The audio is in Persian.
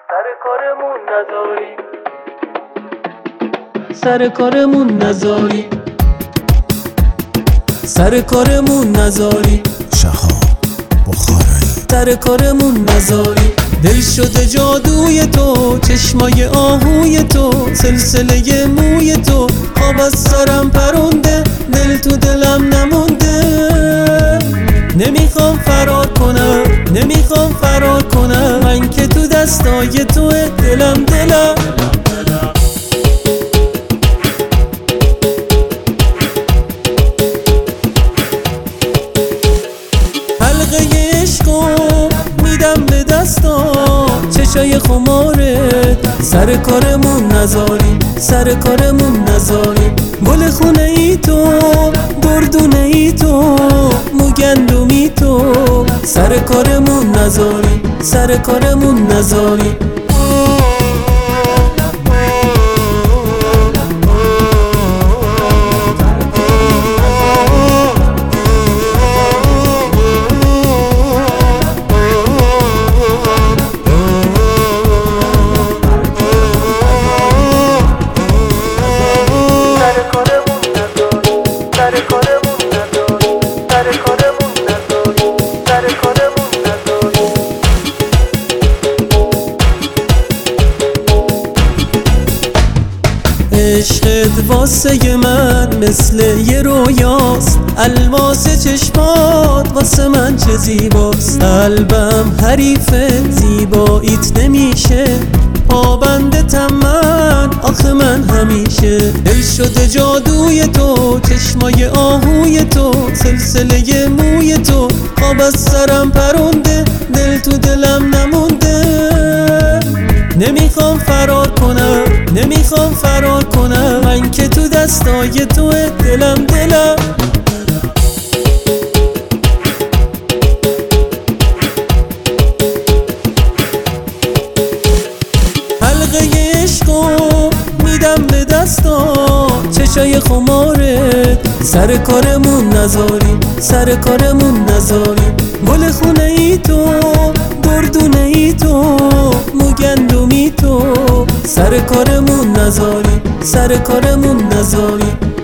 سر کارمون نذاری، سر کارمون نذاری، سر کارمون نذاری، شهاب بخارایی. سر کارمون نذاری. دل شده جادوی تو، چشمای آهوی تو، سلسله موی تو، خواب از سرم پرونده، دل تو دلم نمونده. نمیخوام فرار کنم، نمیخوام فرار کنم، من که تو دستای توه، دلم دلم. حلقه عشقو میدم به دستام، چشای خمارت، سر کارمون نذاری، سر کارمون نذاری. گل خونه ای تو، گردونه ای تو، موگندومی تو، سر کارمون نذاری، سر کارمون نذاری. عشقت واسه من مثل یه رویاست، الماس چشمات واسه من چه زیباست. قلبم حریف زیباییت نمیشه، پابندتم من آخه من همیشه. دل شده جادوی تو، چشمای آهوی تو، سلسله موی تو، خواب از سرم پرونده، دل تو دلم نمونده. نمیخوام فرار کنم، نمیخوام فرار کنم، من که تو دستای توه، دلم دلم. حلقه عشقو میدم به دستام، چشای خمارت، سر کارمون نذاری، سر کارمون نذاری. گل خونه ای تو، گردونه ای تو، موگندومی تو، سر کارمون نذاری، سر کارمون نذاری.